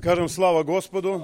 Скажем слава Господу.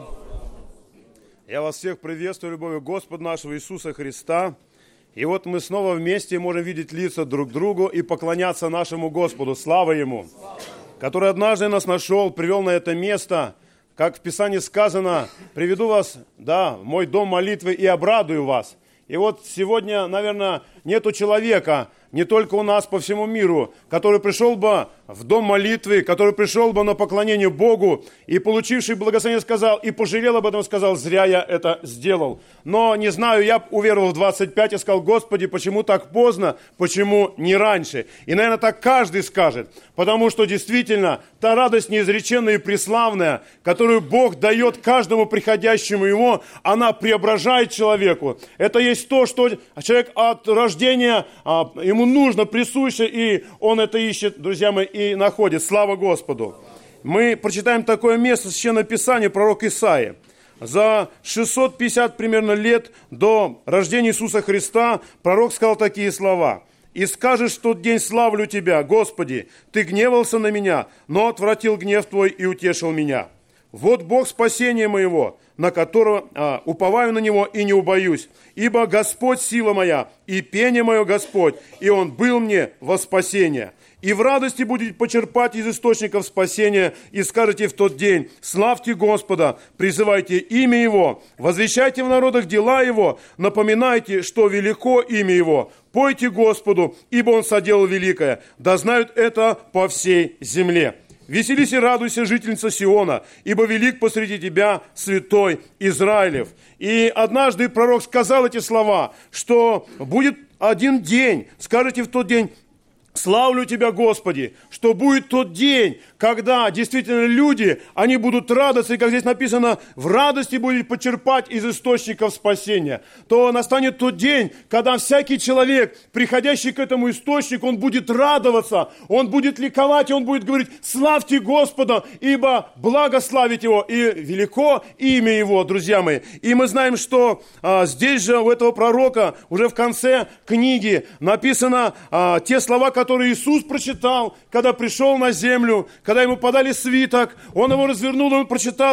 Я вас всех приветствую любовью Господа нашего Иисуса Христа. И вот мы снова вместе можем видеть лица друг другу и поклоняться нашему Господу. Слава Ему, который однажды нас нашел, привел на это место. Как в Писании сказано, приведу вас, в мой дом молитвы и обрадую вас. И вот сегодня, наверное, нету человека, не только у нас, по всему миру, который пришел бы в дом молитвы, который пришел бы на поклонение Богу и, получивший благословение, сказал, и пожалел об этом, сказал, зря я это сделал. Но, не знаю, я уверовал в 25 и сказал, Господи, почему так поздно, почему не раньше? И, наверное, так каждый скажет, потому что действительно та радость неизреченная и преславная, которую Бог дает каждому приходящему Его, она преображает человеку. Это есть то, что человек от рождения, ему нужно, присуще, и он это ищет, друзья мои, и находит. Слава Господу! Мы прочитаем такое место в Священном Писании, пророк Исаия. За 650 примерно лет до рождения Иисуса Христа пророк сказал такие слова. «И скажешь в тот день: славлю Тебя, Господи, Ты гневался на меня, но отвратил гнев Твой и утешил меня. Вот Бог спасения моего, на которого уповаю на Него и не убоюсь. Ибо Господь сила моя, и пение мое Господь, и Он был мне во спасение. И в радости будете почерпать из источников спасения, и скажете в тот день: славьте Господа, призывайте имя Его, возвещайте в народах дела Его, напоминайте, что велико имя Его. Пойте Господу, ибо Он соделал великое, да знают это по всей земле. Веселись и радуйся, жительница Сиона, ибо велик посреди тебя святой Израилев». И однажды пророк сказал эти слова, что будет один день, скажете в тот день: «Славлю Тебя, Господи», что будет тот день, когда действительно люди, они будут радоваться, и, как здесь написано, в радости будут почерпать из источников спасения. То настанет тот день, когда всякий человек, приходящий к этому источнику, он будет радоваться, он будет ликовать, и он будет говорить: «Славьте Господа, ибо благословить Его, и велико имя Его», друзья мои. И мы знаем, что здесь же у этого пророка уже в конце книги написано те слова, которые Иисус прочитал, когда пришел на землю, когда ему подали свиток, он его развернул, он прочитал,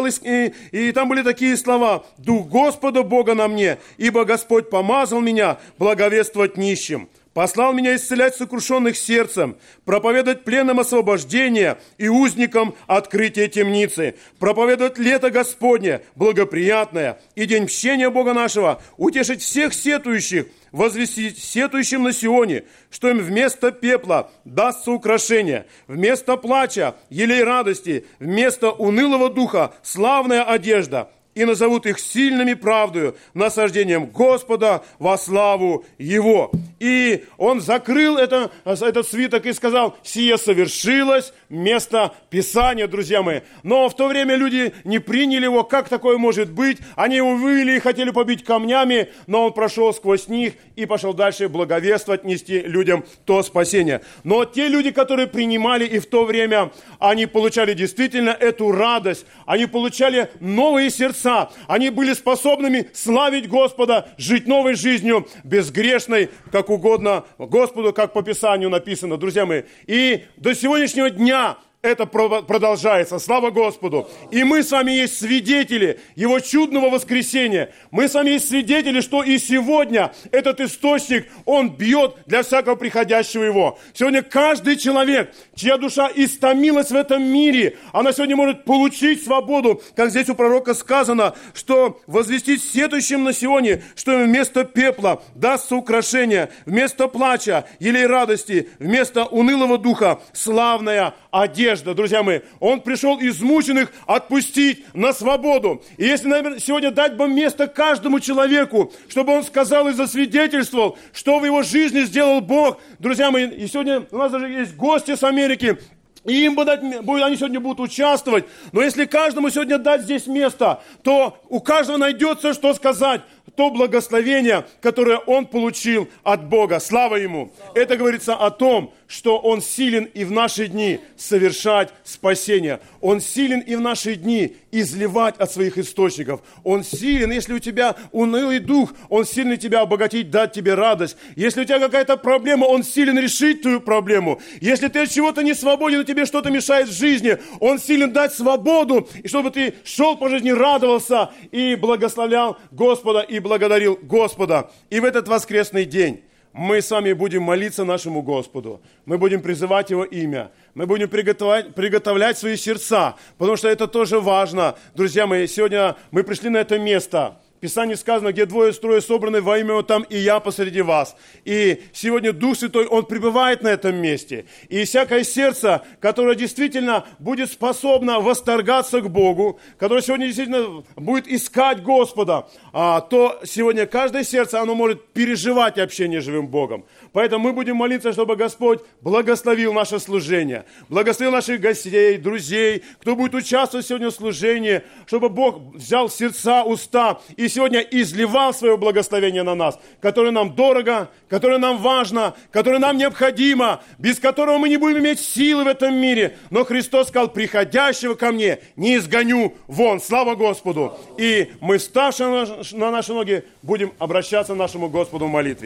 и там были такие слова: «Дух Господа Бога на мне, ибо Господь помазал меня благовествовать нищим, послал меня исцелять сокрушенных сердцем, проповедовать пленным освобождение и узникам открытие темницы, проповедовать лето Господне, благоприятное, и день мщения Бога нашего, утешить всех сетующих, возвестить сетующим на Сионе, что им вместо пепла дастся украшение, вместо плача елей радости, вместо унылого духа славная одежда, и назовут их сильными правдою, насаждением Господа во славу Его». И он закрыл этот свиток и сказал: «Сие совершилось», место Писания, друзья мои. Но в то время люди не приняли его, как такое может быть. Они его вывели и хотели побить камнями, но он прошел сквозь них и пошел дальше благовествовать, нести людям то спасение. Но те люди, которые принимали и в то время, они получали действительно эту радость, они получали новые сердца, они были способными славить Господа, жить новой жизнью, безгрешной, как угодно Господу, как по Писанию написано, друзья мои. И до сегодняшнего дня это продолжается. Слава Господу! И мы с вами есть свидетели Его чудного воскресения. Мы с вами есть свидетели, что и сегодня этот источник, он бьет для всякого приходящего Его. Сегодня каждый человек, чья душа истомилась в этом мире, она сегодня может получить свободу. Как здесь у пророка сказано, что возвестить сетующим на Сионе, что им вместо пепла дастся украшение, вместо плача елей радости, вместо унылого духа славная одежда. Друзья мои, Он пришел измученных отпустить на свободу. И если, наверное, сегодня дать бы место каждому человеку, чтобы он сказал и засвидетельствовал, что в его жизни сделал Бог. Друзья мои, и сегодня у нас даже есть гости с Америки, и им они сегодня будут участвовать. Но если каждому сегодня дать здесь место, то у каждого найдется, что сказать. То благословение, которое он получил от Бога. Слава Ему! Это говорится о том, что Он силен и в наши дни совершать спасение. Он силен и в наши дни изливать от своих источников. Он силен, если у тебя унылый дух, Он силен тебя обогатить, дать тебе радость. Если у тебя какая-то проблема, Он силен решить твою проблему. Если ты от чего-то не свободен, и тебе что-то мешает в жизни, Он силен дать свободу, и чтобы ты шел по жизни, радовался и благословлял Господа, и благодарил Господа. И в этот воскресный день мы с вами будем молиться нашему Господу. Мы будем призывать Его имя. Мы будем приготовлять свои сердца, потому что это тоже важно. Друзья мои, сегодня мы пришли на это место. В Писании сказано, где двое трое собраны во имя Его, там и я посреди вас. И сегодня Дух Святой, Он пребывает на этом месте. И всякое сердце, которое действительно будет способно восторгаться к Богу, которое сегодня действительно будет искать Господа, то сегодня каждое сердце, оно может переживать общение с живым Богом. Поэтому мы будем молиться, чтобы Господь благословил наше служение, благословил наших гостей, друзей, кто будет участвовать сегодня в служении, чтобы Бог взял сердца, уста и сегодня изливал свое благословение на нас, которое нам дорого, которое нам важно, которое нам необходимо, без которого мы не будем иметь силы в этом мире. Но Христос сказал, приходящего ко мне не изгоню вон. Слава Господу! И мы, вставшие на наши ноги, будем обращаться к нашему Господу в молитве.